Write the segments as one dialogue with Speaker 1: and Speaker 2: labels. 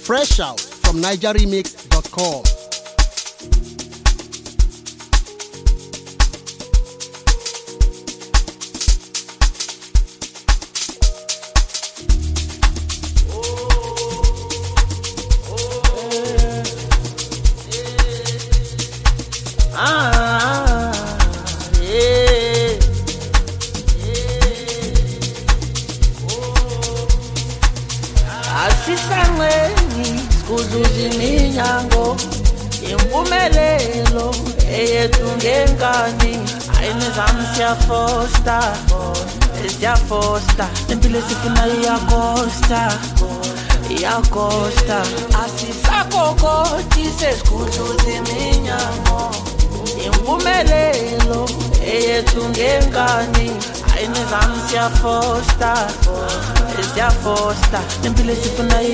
Speaker 1: Fresh out from NigerRemix.com.
Speaker 2: Asisangeni skuzuzi minyango impumelelo eyethu ngengani ayinizami siyafosta impilo esifunayo iyakosta asisakokoti seskuzuzi minyango impumelelo eyethu ngengani ayinizami siyafosta impilo esifunayo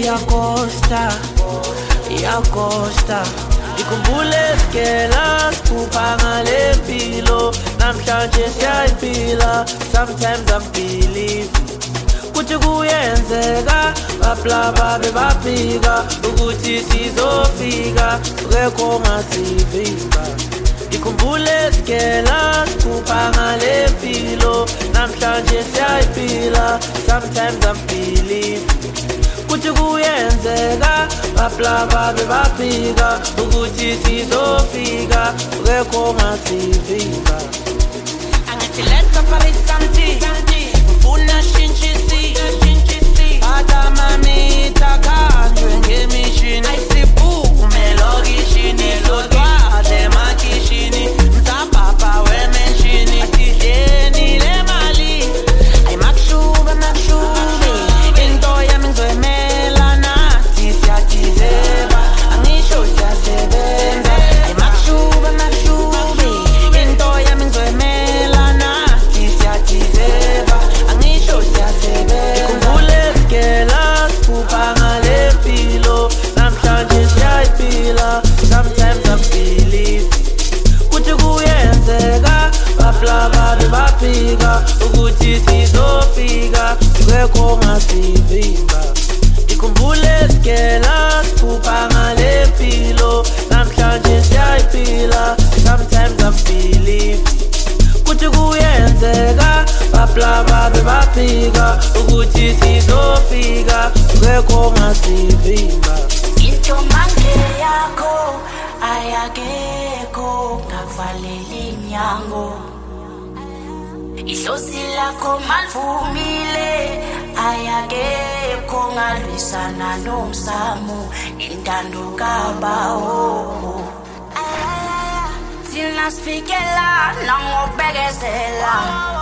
Speaker 2: iyakosta ikhumbule sikela siphupha ngale mpilo namhlanje siyayiphila. Sometimes I'm believe kuthi kuyenzeka bablaba bebafika ukuthi sizofika ngekho ngasivimba. Ikhumbule sikela siphupha ngale mpilo namhlanje siyayiphila. Sometimes I'm believe kuthi kuyenzeka bablaba bebafika ukuthi sizofika ngekho ngasivimba. Angithi let's separate something ufuna shintshisi bata mami takandwe ngemishini ayisiphume lokishini sodwale makishini mzapapa wemenshini asidleni le mali ayimakushuba into yami ngizoyimela nathi siyatizeba angisho siyasebenza ayimakushuba into yami ngizoyimela nathi siyatizeba angisho siyasebenza. Ikhumbule sikela siphupha ngale mpilo namhlanje siyayiphila. Sometimes I believe kuthi kuyenzeka bablaba bebafika ukuthi sizofika ngekho ngasivimba. Ikhumbule sikela siphupha ngale mpilo namhlanje siyayiphila. Sometimes I believe kuthi kuyenzeka bablaba bebafika ukuthi sizofika ngekho ngasivimba.
Speaker 3: Into manje yakho ayakekho ngakuvalela iminyango ihlozi lakho malivumile ayakekho ngalwisana nomsamo intando kabawo thina sifikela nangobekezela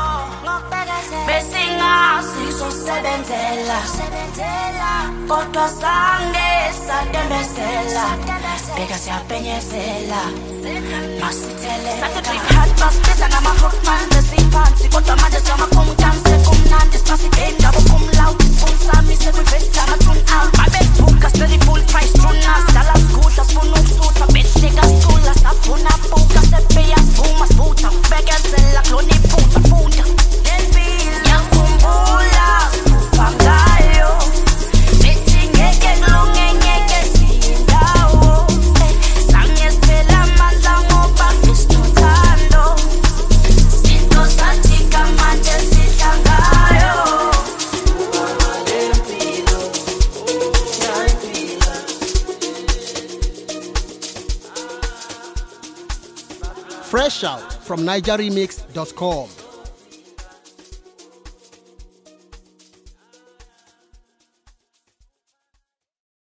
Speaker 3: besingazizosebenzela kodwa sange satembezela beka siyapenyezela masithele sathi bihad basibisa ngama-hookman besiphansi kodwa manje siyamakhomtanse kumnandi sibasigeyi ngabo kumloud isiponsami sekwivesta ama-tune out babesibuka steady full price trunas dala sikudla sifuna ukusutha behleka sicula safuna buka sepeya sivuma sivutha bekezela kulona iphutha funda yakhumbula siphupha ngayo bethi ngeke kulunge ngeke siyindawo sange siphela amandla ngoba besinothando sinto sathika manje sidla ngayo.
Speaker 1: Fresh out from NigerRemix.com.